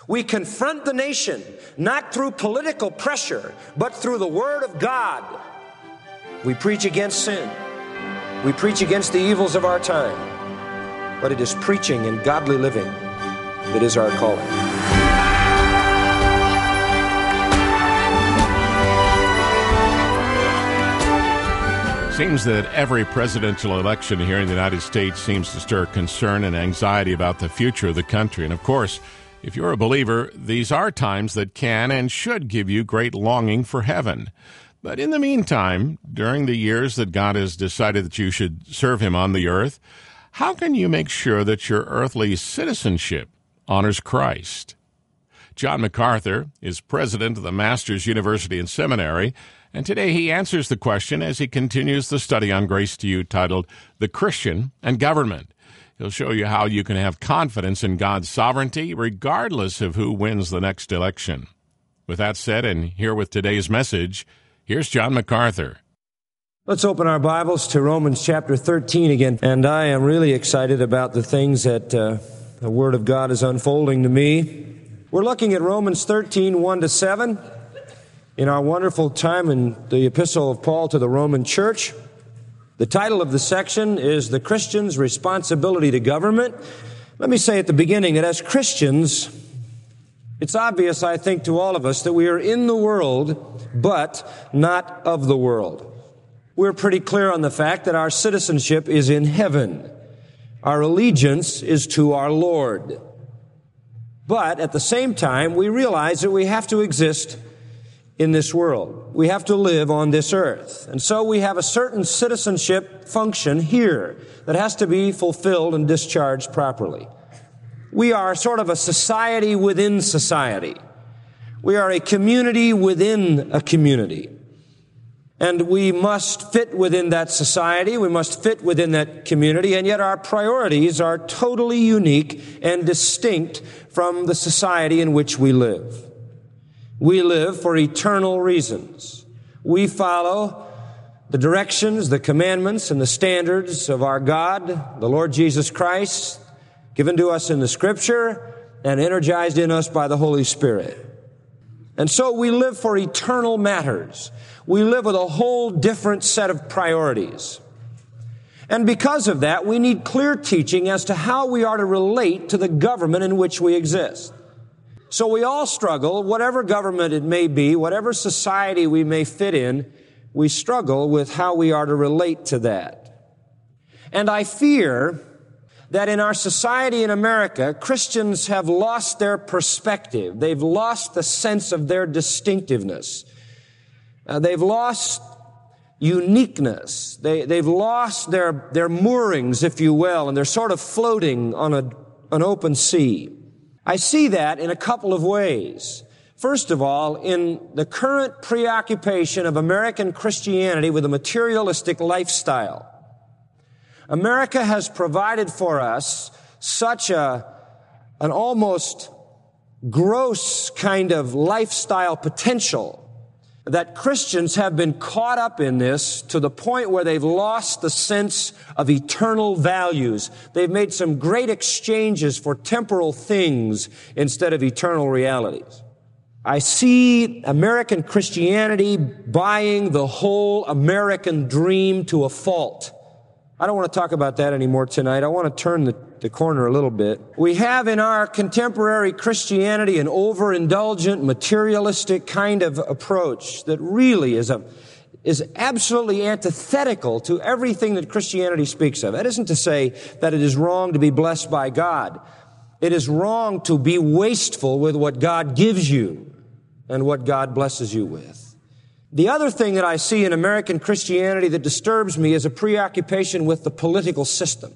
We confront the nation, not through political pressure, but through the Word of God. We preach against sin. We preach against the evils of our time. But it is preaching and godly living that is our calling. Seems that every presidential election here in the United States seems to stir concern and anxiety about the future of the country. And of course, if you're a believer, these are times that can and should give you great longing for heaven. But in the meantime, during the years that God has decided that you should serve Him on the earth, how can you make sure that your earthly citizenship honors Christ? John MacArthur is president of the Masters University and Seminary, and today he answers the question as he continues the study on Grace to You titled The Christian and Government. He'll show you how you can have confidence in God's sovereignty regardless of who wins the next election. With that said, and here with today's message, here's John MacArthur. Let's open our Bibles to Romans chapter 13 again. And I am really excited about the things that the Word of God is unfolding to me. We're looking at Romans 13, 1-7, in our wonderful time in the Epistle of Paul to the Roman Church. The title of the section is The Christian's Responsibility to Government. Let me say at the beginning that as Christians, it's obvious, I think, to all of us that we are in the world, but not of the world. We're pretty clear on the fact that our citizenship is in heaven. Our allegiance is to our Lord. But at the same time, we realize that we have to exist in this world. We have to live on this earth. And so we have a certain citizenship function here that has to be fulfilled and discharged properly. We are sort of a society within society. We are a community within a community. And we must fit within that society. We must fit within that community. And yet our priorities are totally unique and distinct from the society in which we live. We live for eternal reasons. We follow the directions, the commandments, and the standards of our God, the Lord Jesus Christ, given to us in the Scripture and energized in us by the Holy Spirit. And so we live for eternal matters. We live with a whole different set of priorities. And because of that, we need clear teaching as to how we are to relate to the government in which we exist. So we all struggle, whatever government it may be, whatever society we may fit in, we struggle with how we are to relate to that. And I fear that in our society in America, Christians have lost their perspective. They've lost the sense of their distinctiveness. They've lost uniqueness. They've lost their moorings, if you will, and they're sort of floating on an open sea. I see that in a couple of ways. First of all, in the current preoccupation of American Christianity with a materialistic lifestyle. America has provided for us such an almost gross kind of lifestyle potential that Christians have been caught up in this to the point where they've lost the sense of eternal values. They've made some great exchanges for temporal things instead of eternal realities. I see American Christianity buying the whole American dream to a fault. I don't want to talk about that anymore tonight. I want to turn the corner a little bit. We have in our contemporary Christianity an overindulgent, materialistic kind of approach that really is absolutely antithetical to everything that Christianity speaks of. That isn't to say that it is wrong to be blessed by God. It is wrong to be wasteful with what God gives you and what God blesses you with. The other thing that I see in American Christianity that disturbs me is a preoccupation with the political system.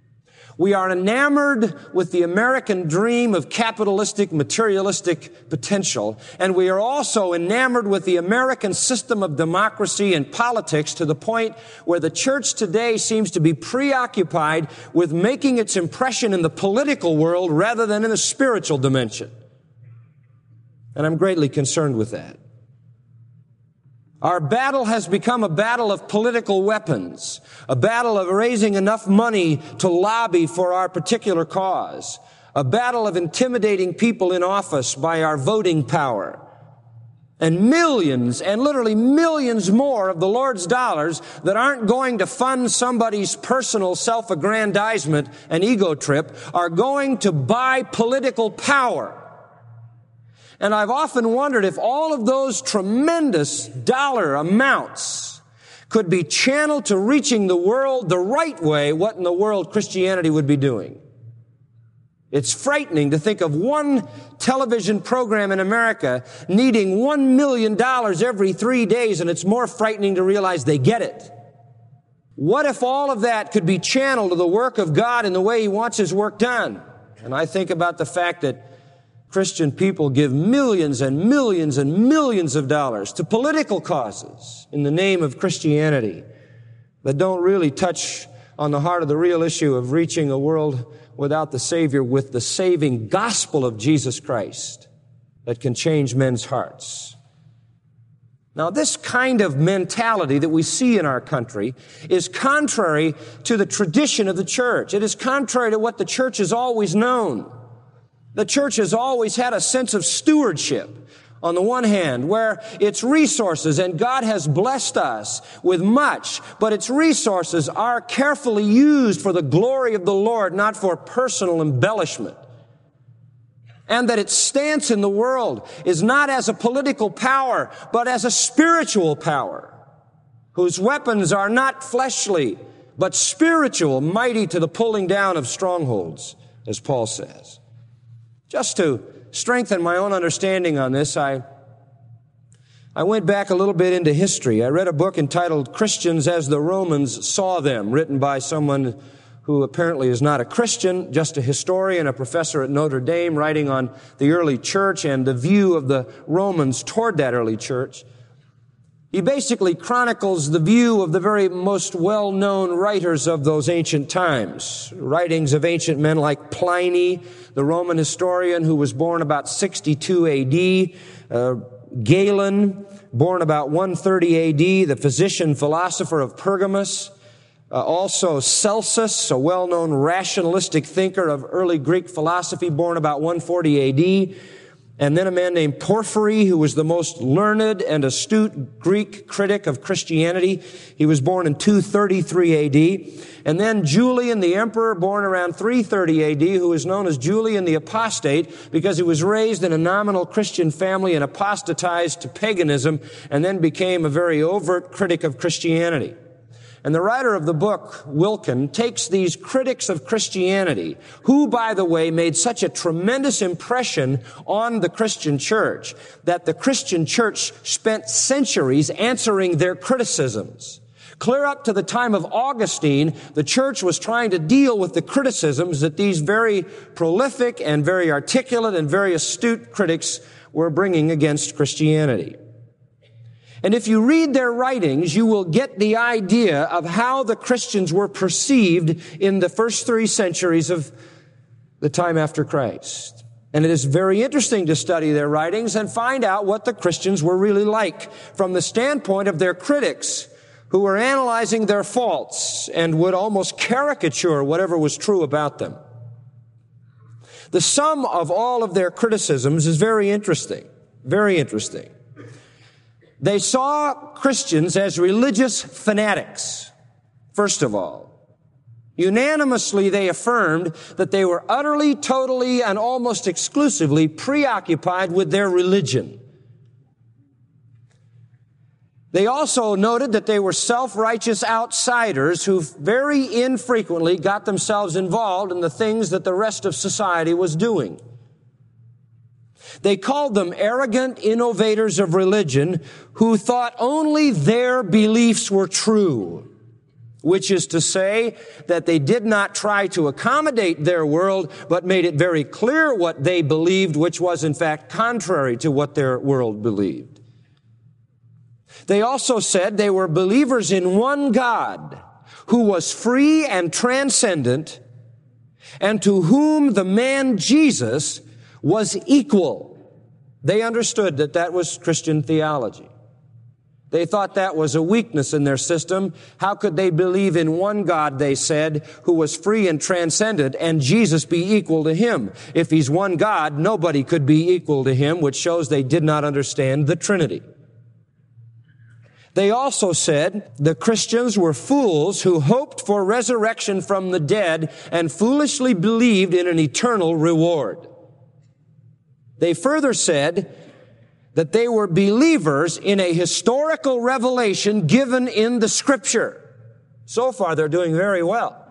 We are enamored with the American dream of capitalistic, materialistic potential, and we are also enamored with the American system of democracy and politics to the point where the church today seems to be preoccupied with making its impression in the political world rather than in the spiritual dimension. And I'm greatly concerned with that. Our battle has become a battle of political weapons, a battle of raising enough money to lobby for our particular cause, a battle of intimidating people in office by our voting power, and millions and literally millions more of the Lord's dollars that aren't going to fund somebody's personal self-aggrandizement and ego trip are going to buy political power. And I've often wondered if all of those tremendous dollar amounts could be channeled to reaching the world the right way, what in the world Christianity would be doing. It's frightening to think of one television program in America needing $1 million every 3 days, and it's more frightening to realize they get it. What if all of that could be channeled to the work of God in the way He wants His work done? And I think about the fact that Christian people give millions and millions and millions of dollars to political causes in the name of Christianity that don't really touch on the heart of the real issue of reaching a world without the Savior with the saving gospel of Jesus Christ that can change men's hearts. Now, this kind of mentality that we see in our country is contrary to the tradition of the church. It is contrary to what the church has always known. The church has always had a sense of stewardship. On the one hand, where its resources, and God has blessed us with much, but its resources are carefully used for the glory of the Lord, not for personal embellishment. And that its stance in the world is not as a political power, but as a spiritual power, whose weapons are not fleshly, but spiritual, mighty to the pulling down of strongholds, as Paul says. Just to strengthen my own understanding on this, I went back a little bit into history. I read a book entitled Christians as the Romans Saw Them, written by someone who apparently is not a Christian, just a historian, a professor at Notre Dame, writing on the early church and the view of the Romans toward that early church. He basically chronicles the view of the very most well-known writers of those ancient times. Writings of ancient men like Pliny, the Roman historian who was born about 62 A.D., Galen, born about 130 A.D., the physician philosopher of Pergamus, also Celsus, a well-known rationalistic thinker of early Greek philosophy, born about 140 A.D., and then a man named Porphyry, who was the most learned and astute Greek critic of Christianity. He was born in 233 A.D. And then Julian, the emperor, born around 330 A.D., who is known as Julian the Apostate because he was raised in a nominal Christian family and apostatized to paganism and then became a very overt critic of Christianity. And the writer of the book, Wilkin, takes these critics of Christianity, who, by the way, made such a tremendous impression on the Christian church that the Christian church spent centuries answering their criticisms. Clear up to the time of Augustine, the church was trying to deal with the criticisms that these very prolific and very articulate and very astute critics were bringing against Christianity. And if you read their writings, you will get the idea of how the Christians were perceived in the first 3 centuries of the time after Christ. And it is very interesting to study their writings and find out what the Christians were really like from the standpoint of their critics who were analyzing their faults and would almost caricature whatever was true about them. The sum of all of their criticisms is very interesting, very interesting. They saw Christians as religious fanatics, first of all. Unanimously, they affirmed that they were utterly, totally, and almost exclusively preoccupied with their religion. They also noted that they were self-righteous outsiders who very infrequently got themselves involved in the things that the rest of society was doing. They called them arrogant innovators of religion who thought only their beliefs were true, which is to say that they did not try to accommodate their world, but made it very clear what they believed, which was in fact contrary to what their world believed. They also said they were believers in one God who was free and transcendent, and to whom the man Jesus was equal. They understood that that was Christian theology. They thought that was a weakness in their system. How could they believe in one God, they said, who was free and transcendent, and Jesus be equal to him? If he's one God, nobody could be equal to him, which shows they did not understand the Trinity. They also said the Christians were fools who hoped for resurrection from the dead and foolishly believed in an eternal reward. They further said that they were believers in a historical revelation given in the Scripture. So far, they're doing very well.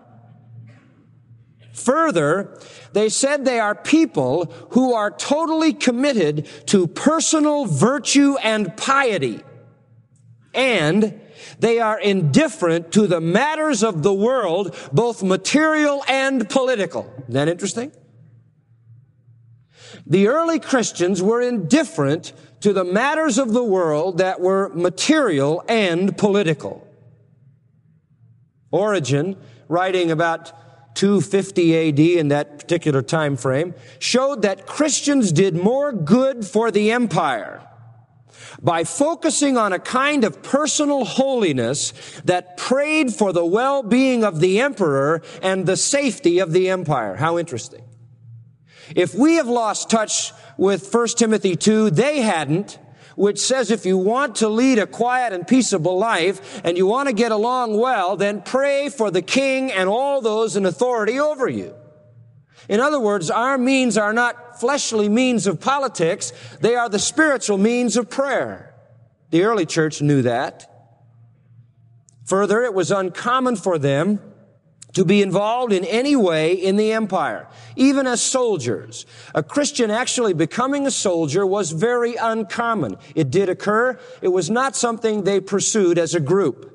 Further, they said they are people who are totally committed to personal virtue and piety, and they are indifferent to the matters of the world, both material and political. Isn't that interesting? The early Christians were indifferent to the matters of the world that were material and political. Origen, writing about 250 AD in that particular time frame, showed that Christians did more good for the empire by focusing on a kind of personal holiness that prayed for the well-being of the emperor and the safety of the empire. How interesting. If we have lost touch with 1 Timothy 2, they hadn't, which says if you want to lead a quiet and peaceable life and you want to get along well, then pray for the king and all those in authority over you. In other words, our means are not fleshly means of politics. They are the spiritual means of prayer. The early church knew that. Further, it was uncommon for them to be involved in any way in the empire, even as soldiers. A Christian actually becoming a soldier was very uncommon. It did occur. It was not something they pursued as a group.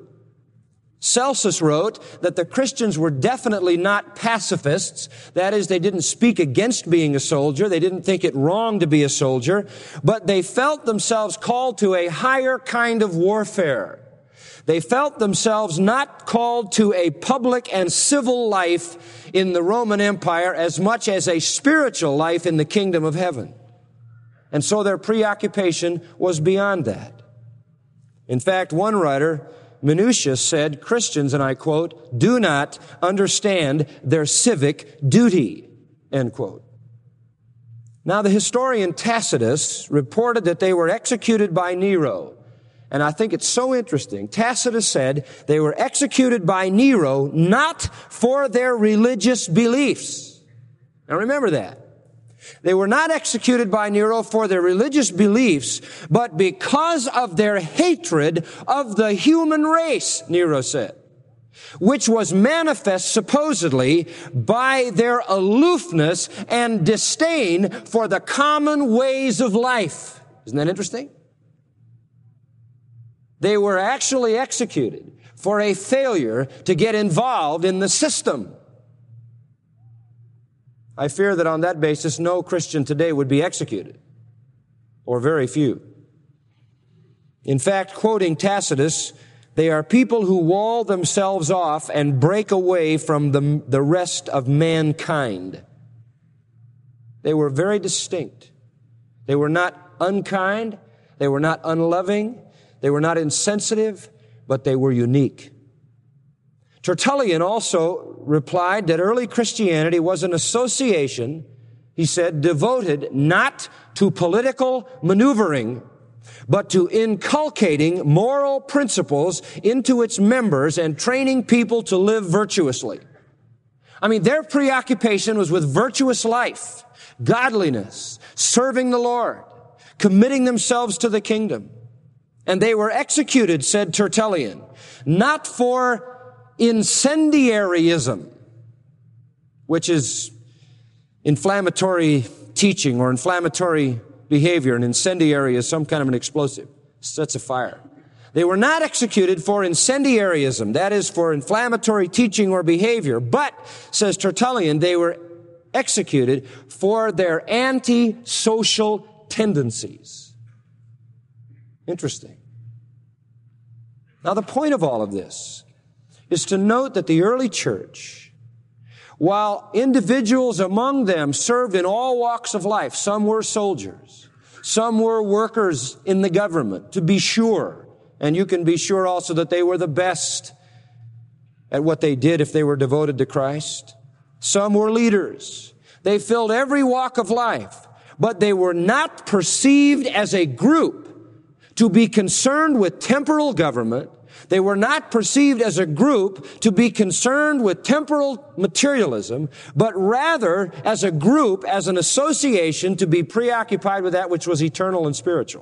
Celsus wrote that the Christians were definitely not pacifists. That is, they didn't speak against being a soldier. They didn't think it wrong to be a soldier, but they felt themselves called to a higher kind of warfare. They felt themselves not called to a public and civil life in the Roman Empire as much as a spiritual life in the kingdom of heaven. And so their preoccupation was beyond that. In fact, one writer, Minucius, said, Christians, and I quote, do not understand their civic duty, end quote. Now, the historian Tacitus reported that they were executed by Nero. And I think it's so interesting. Tacitus said they were executed by Nero not for their religious beliefs. Now remember that. They were not executed by Nero for their religious beliefs, but because of their hatred of the human race, Nero said, which was manifest supposedly by their aloofness and disdain for the common ways of life. Isn't that interesting? They were actually executed for a failure to get involved in the system. I fear that on that basis, no Christian today would be executed, or very few. In fact, quoting Tacitus, they are people who wall themselves off and break away from the rest of mankind. They were very distinct. They were not unkind. They were not unloving. They were not insensitive, but they were unique. Tertullian also replied that early Christianity was an association, he said, devoted not to political maneuvering, but to inculcating moral principles into its members and training people to live virtuously. I mean, their preoccupation was with virtuous life, godliness, serving the Lord, committing themselves to the kingdom. And they were executed, said Tertullian, not for incendiarism, which is inflammatory teaching or inflammatory behavior. An incendiary is some kind of an explosive, sets a fire. They were not executed for incendiarism, that is, for inflammatory teaching or behavior, but, says Tertullian, they were executed for their anti-social tendencies. Interesting. Now, the point of all of this is to note that the early church, while individuals among them served in all walks of life, some were soldiers, some were workers in the government, to be sure, And you can be sure also that they were the best at what they did if they were devoted to Christ. Some were leaders. They filled every walk of life, but they were not perceived as a group to be concerned with temporal government. They were not perceived as a group to be concerned with temporal materialism, but rather as a group, as an association to be preoccupied with that which was eternal and spiritual.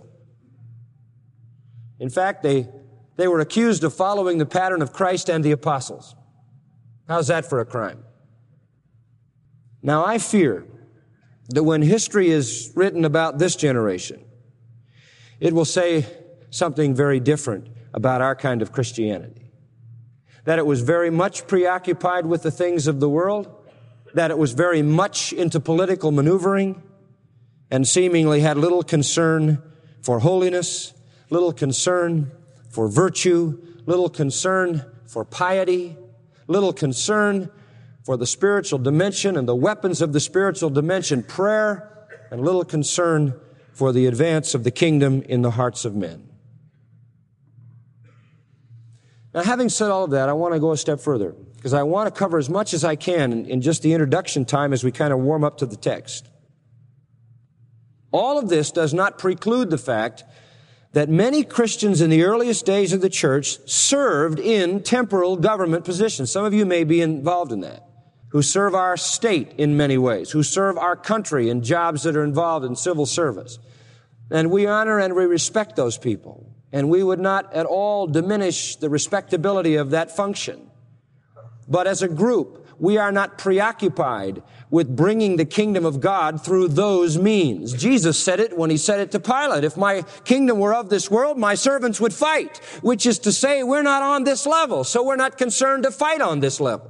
In fact, they were accused of following the pattern of Christ and the apostles. How's that for a crime? Now, I fear that when history is written about this generation, it will say something very different about our kind of Christianity. That it was very much preoccupied with the things of the world, that it was very much into political maneuvering, and seemingly had little concern for holiness, little concern for virtue, little concern for piety, little concern for the spiritual dimension and the weapons of the spiritual dimension, prayer, and little concern for the advance of the kingdom in the hearts of men. Now, having said all of that, I want to go a step further, because I want to cover as much as I can in just the introduction time as we kind of warm up to the text. All of this does not preclude the fact that many Christians in the earliest days of the church served in temporal government positions. Some of you may be involved in that, who serve our state in many ways, who serve our country in jobs that are involved in civil service. And we honor and we respect those people. And we would not at all diminish the respectability of that function. But as a group, we are not preoccupied with bringing the kingdom of God through those means. Jesus said it when he said it to Pilate. If my kingdom were of this world, my servants would fight, which is to say we're not on this level, so we're not concerned to fight on this level.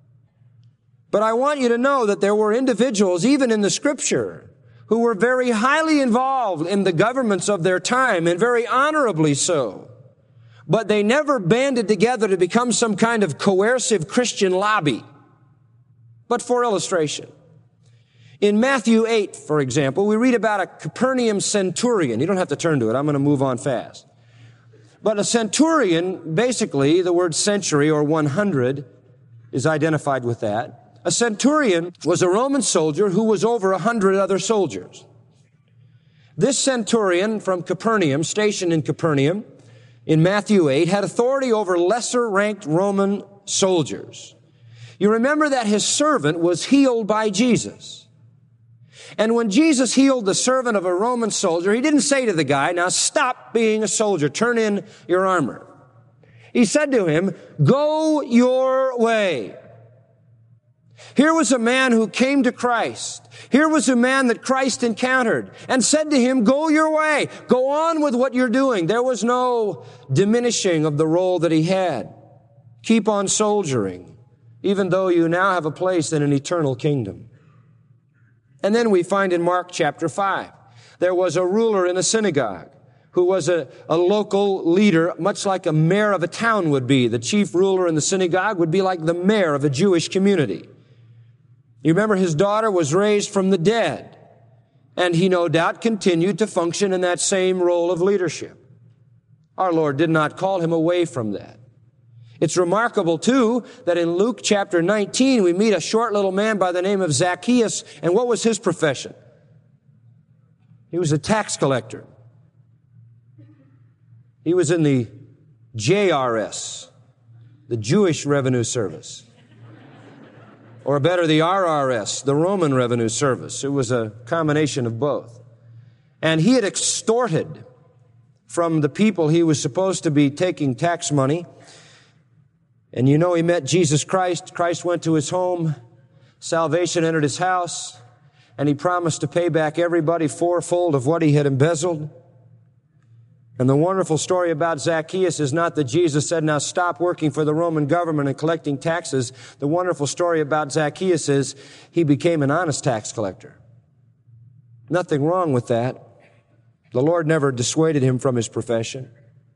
But I want you to know that there were individuals, even in the Scripture, who were very highly involved in the governments of their time, and very honorably so. But they never banded together to become some kind of coercive Christian lobby. But for illustration, in Matthew 8, for example, we read about a Capernaum centurion. You don't have to turn to it. I'm going to move on fast. But a centurion, basically, the word century or 100 is identified with that. A centurion was a Roman soldier who was over 100 other soldiers. This centurion from Capernaum, stationed in Capernaum, in Matthew 8, had authority over lesser-ranked Roman soldiers. You remember that his servant was healed by Jesus. And when Jesus healed the servant of a Roman soldier, he didn't say to the guy, now stop being a soldier, turn in your armor. He said to him, go your way. Here was a man who came to Christ. Here was a man that Christ encountered and said to him, go your way. Go on with what you're doing. There was no diminishing of the role that he had. Keep on soldiering, even though you now have a place in an eternal kingdom. And then we find in Mark chapter 5, there was a ruler in a synagogue who was a local leader, much like a mayor of a town would be. The chief ruler in the synagogue would be like the mayor of a Jewish community. You remember his daughter was raised from the dead, and he no doubt continued to function in that same role of leadership. Our Lord did not call him away from that. It's remarkable, too, that in Luke chapter 19, we meet a short little man by the name of Zacchaeus, and what was his profession? He was a tax collector. He was in the JRS, the Jewish Revenue Service. Or better, the RRS, the Roman Revenue Service. It was a combination of both. And he had extorted from the people he was supposed to be taking tax money. And you know, he met Jesus Christ. Christ went to his home. Salvation entered his house. And he promised to pay back everybody fourfold of what he had embezzled. And the wonderful story about Zacchaeus is not that Jesus said, now stop working for the Roman government and collecting taxes. The wonderful story about Zacchaeus is he became an honest tax collector. Nothing wrong with that. The Lord never dissuaded him from his profession.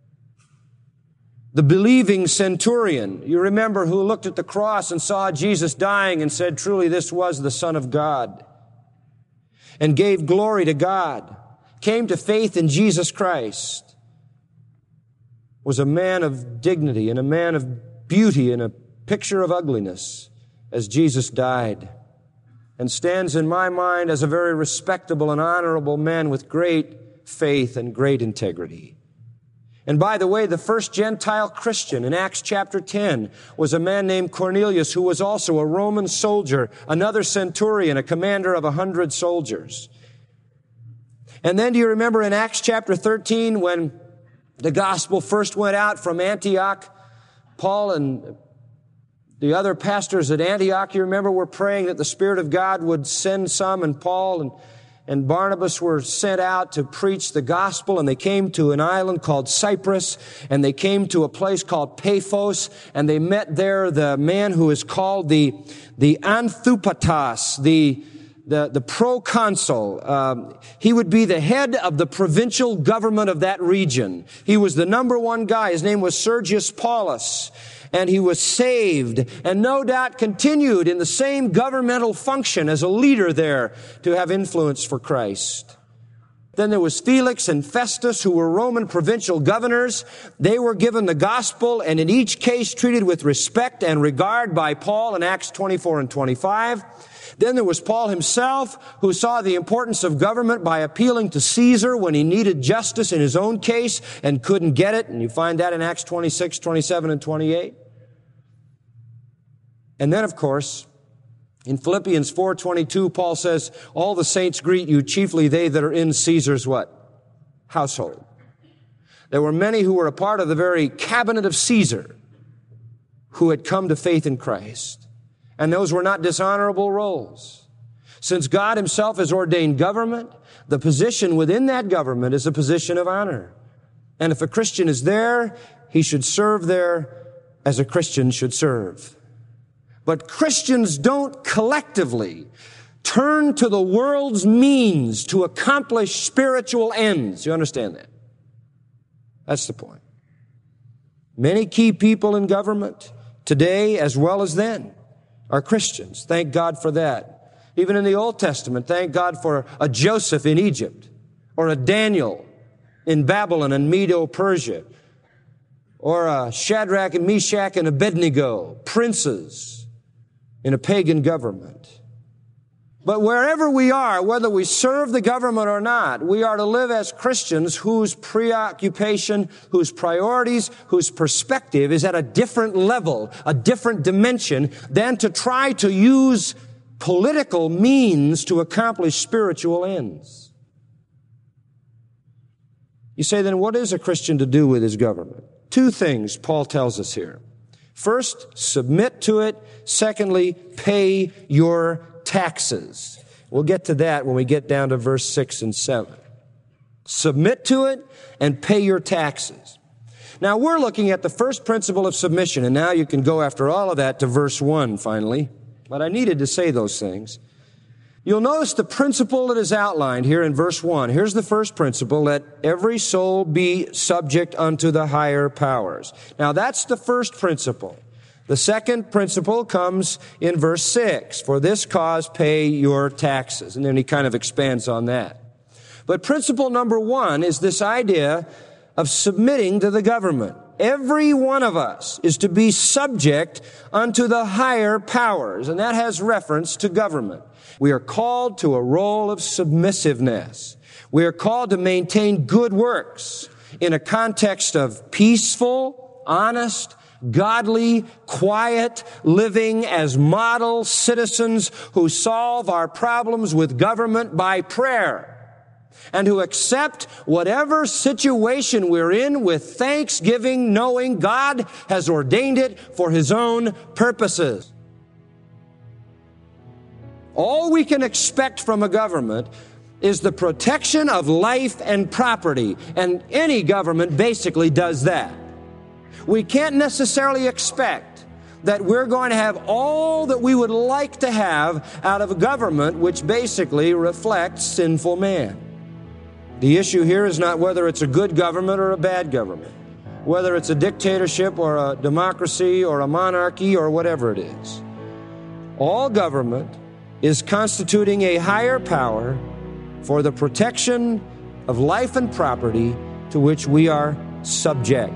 The believing centurion, you remember, who looked at the cross and saw Jesus dying and said, truly this was the Son of God, and gave glory to God, came to faith in Jesus Christ. was a man of dignity and a man of beauty and a picture of ugliness as Jesus died, and stands in my mind as a very respectable and honorable man with great faith and great integrity. And by the way, the first Gentile Christian in Acts chapter 10 was a man named Cornelius, who was also a Roman soldier, another centurion, a commander of 100 soldiers. And then do you remember in Acts chapter 13 when the gospel first went out from Antioch? Paul and the other pastors at Antioch, you remember, were praying that the Spirit of God would send some, and Paul and Barnabas were sent out to preach the gospel, and they came to an island called Cyprus, and they came to a place called Paphos, and they met there the man who is called the Anthupatas, the proconsul. He would be the head of the provincial government of that region. He was the number one guy. His name was Sergius Paulus. And he was saved and no doubt continued in the same governmental function as a leader there to have influence for Christ. Then there was Felix and Festus, who were Roman provincial governors. They were given the gospel and in each case treated with respect and regard by Paul in Acts 24 and 25. Then there was Paul himself, who saw the importance of government by appealing to Caesar when he needed justice in his own case and couldn't get it. And you find that in Acts 26, 27, and 28. And then, of course, in Philippians 4:22, Paul says, all the saints greet you, chiefly they that are in Caesar's what? Household. There were many who were a part of the very cabinet of Caesar who had come to faith in Christ. And those were not dishonorable roles. Since God himself has ordained government, the position within that government is a position of honor. And if a Christian is there, he should serve there as a Christian should serve. But Christians don't collectively turn to the world's means to accomplish spiritual ends. You understand that? That's the point. Many key people in government today as well as then are Christians. Thank God for that. Even in the Old Testament, thank God for a Joseph in Egypt or a Daniel in Babylon and Medo-Persia or a Shadrach and Meshach and Abednego, princes in a pagan government. But wherever we are, whether we serve the government or not, we are to live as Christians whose preoccupation, whose priorities, whose perspective is at a different level, a different dimension than to try to use political means to accomplish spiritual ends. You say, then what is a Christian to do with his government? Two things Paul tells us here. First, submit to it. Secondly, pay your taxes. We'll get to that when we get down to verse 6 and 7. Submit to it and pay your taxes. Now, we're looking at the first principle of submission, and now you can go after all of that to verse 1 finally. But I needed to say those things. You'll notice the principle that is outlined here in verse 1. Here's the first principle: let every soul be subject unto the higher powers. Now, that's the first principle. The second principle comes in verse 6. For this cause pay your taxes. And then he kind of expands on that. But principle number 1 is this idea of submitting to the government. Every one of us is to be subject unto the higher powers, and that has reference to government. We are called to a role of submissiveness. We are called to maintain good works in a context of peaceful, honest, godly, quiet living as model citizens who solve our problems with government by prayer, and who accept whatever situation we're in with thanksgiving, knowing God has ordained it for His own purposes. All we can expect from a government is the protection of life and property, and any government basically does that. We can't necessarily expect that we're going to have all that we would like to have out of a government which basically reflects sinful man. The issue here is not whether it's a good government or a bad government, whether it's a dictatorship or a democracy or a monarchy or whatever it is. All government is constituting a higher power for the protection of life and property to which we are subject.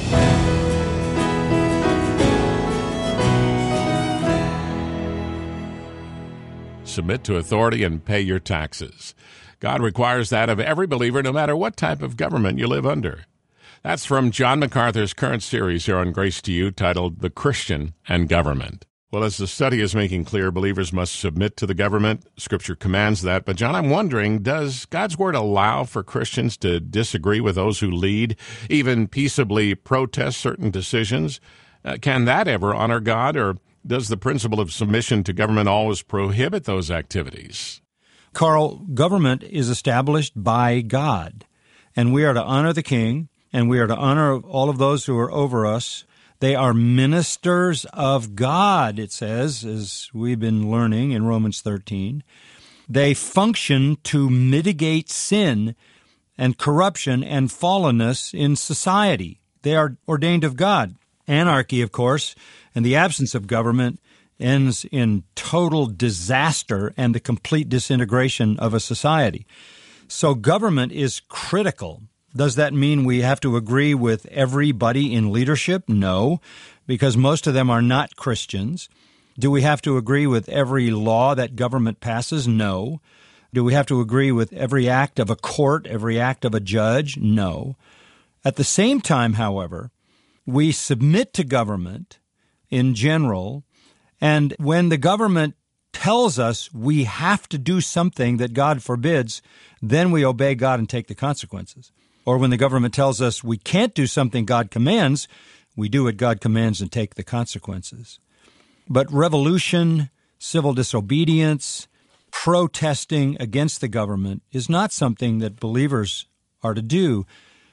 Submit to authority and pay your taxes. God requires that of every believer, no matter what type of government you live under. That's from John MacArthur's current series here on Grace to You, titled The Christian and Government. Well, as the study is making clear, believers must submit to the government. Scripture commands that. But, John, I'm wondering, does God's Word allow for Christians to disagree with those who lead, even peaceably protest certain decisions? Can that ever honor God, or does the principle of submission to government always prohibit those activities? Carl, government is established by God, and we are to honor the king, and we are to honor all of those who are over us. They are ministers of God, it says, as we've been learning in Romans 13. They function to mitigate sin and corruption and fallenness in society. They are ordained of God. Anarchy, of course, and the absence of government ends in total disaster and the complete disintegration of a society. So government is critical. Does that mean we have to agree with everybody in leadership? No, because most of them are not Christians. Do we have to agree with every law that government passes? No. Do we have to agree with every act of a court, every act of a judge? No. At the same time, however, we submit to government in general, and when the government tells us we have to do something that God forbids, then we obey God and take the consequences. Or when the government tells us we can't do something God commands, we do what God commands and take the consequences. But revolution, civil disobedience, protesting against the government is not something that believers are to do.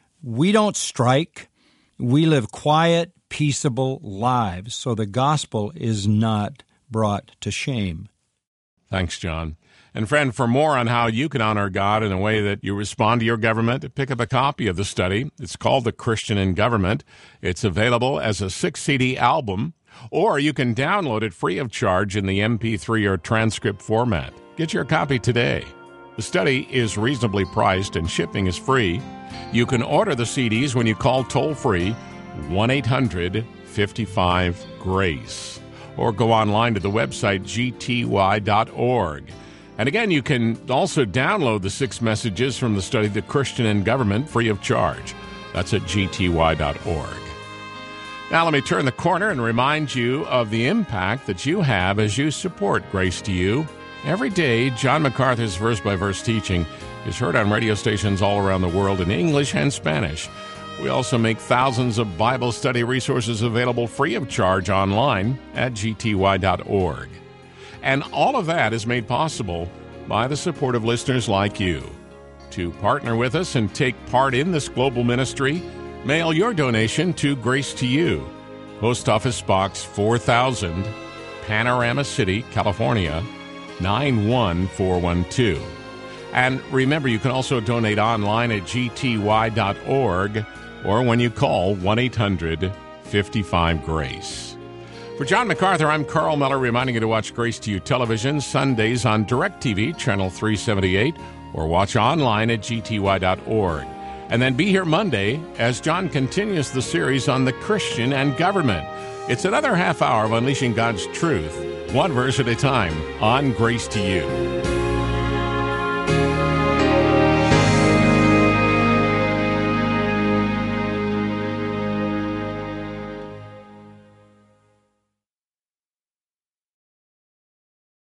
We don't strike. We live quiet, peaceable lives, so the gospel is not brought to shame. Thanks, John. And friend, for more on how you can honor God in a way that you respond to your government, pick up a copy of the study. It's called The Christian in Government. It's available as a 6-CD album, or you can download it free of charge in the MP3 or transcript format. Get your copy today. The study is reasonably priced and shipping is free. You can order the CDs when you call toll-free 1-800-55-GRACE or go online to the website gty.org. And again, you can also download the 6 messages from the study, The Christian in Government, free of charge. That's at gty.org. Now let me turn the corner and remind you of the impact that you have as you support Grace to You. Every day, John MacArthur's verse-by-verse teaching is heard on radio stations all around the world in English and Spanish. We also make thousands of Bible study resources available free of charge online at gty.org. And all of that is made possible by the support of listeners like you. To partner with us and take part in this global ministry, mail your donation to Grace to You, Post Office Box 4000, Panorama City, California, 91412. And remember, you can also donate online at gty.org or when you call 1-800-55-GRACE. For John MacArthur, I'm Carl Miller, reminding you to watch Grace to You television Sundays on DirecTV, channel 378, or watch online at gty.org. And then be here Monday as John continues the series on the Christian and government. It's another half hour of unleashing God's truth, one verse at a time, on Grace to You.